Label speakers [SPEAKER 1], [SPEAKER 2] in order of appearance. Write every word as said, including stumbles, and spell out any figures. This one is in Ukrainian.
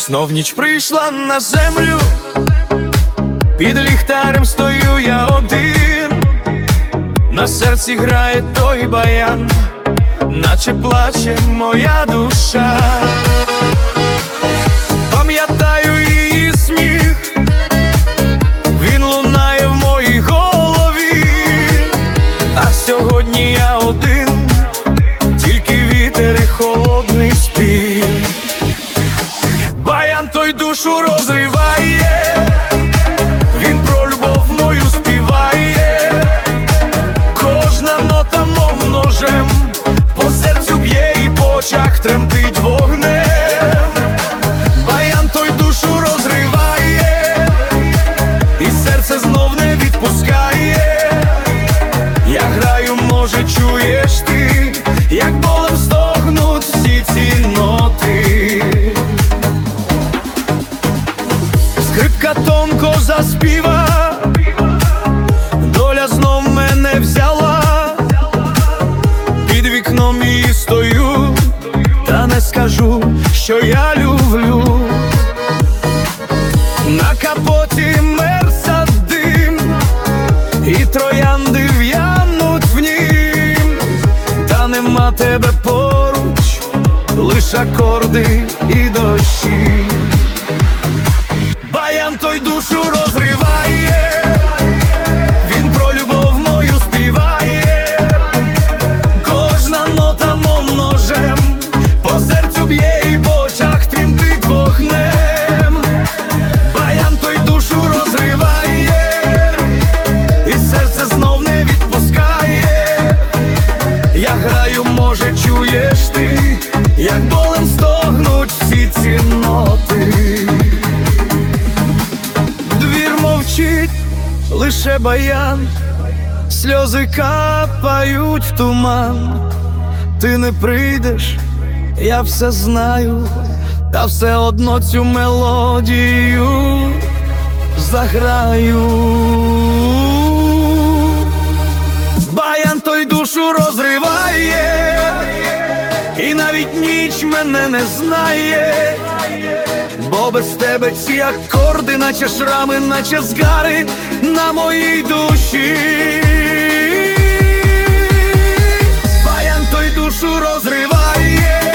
[SPEAKER 1] Знов ніч прийшла на землю, під ліхтарем стою я один, на серці грає той баян, наче плаче моя душа. Пам'ятаю її сміх, він лунає в моїй голові, а сьогодні я один, тільки вітер і холодний спів. Баян той душу розриває, він про любов мою співає, кожна нота мов ножем, по серцю б'є і по очах тремтить вогнем. Баян той душу розриває, і серце знов не відпускає. Я граю, може чуєш ти, як болем стогнуть всі ці ноти. Скрипка тонко заспіва, доля знов мене взяла, під вікном її стою, та не скажу, що я люблю. На капоті мерса дим, і троянди в'януть в нім, та нема тебе поруч, лиш акорди і дощі. Баян той душу розриває, він про любов мою співає, кожна нота мов ножем, по серцю б'є і по очах тремтить вогнем. Баян той душу розриває, і серце знов не відпускає. Я граю, може чуєш ти, як болем стогнуть всі ці ноти. Лише баян, сльози капають в туман. Ти не прийдеш, я все знаю, та все одно цю мелодію заграю. Баян той душу розриває, і навіть ніч мене не знає, бо без тебе ці акорди, наче шрами, наче згари на моїй душі. Баян той душу розриває,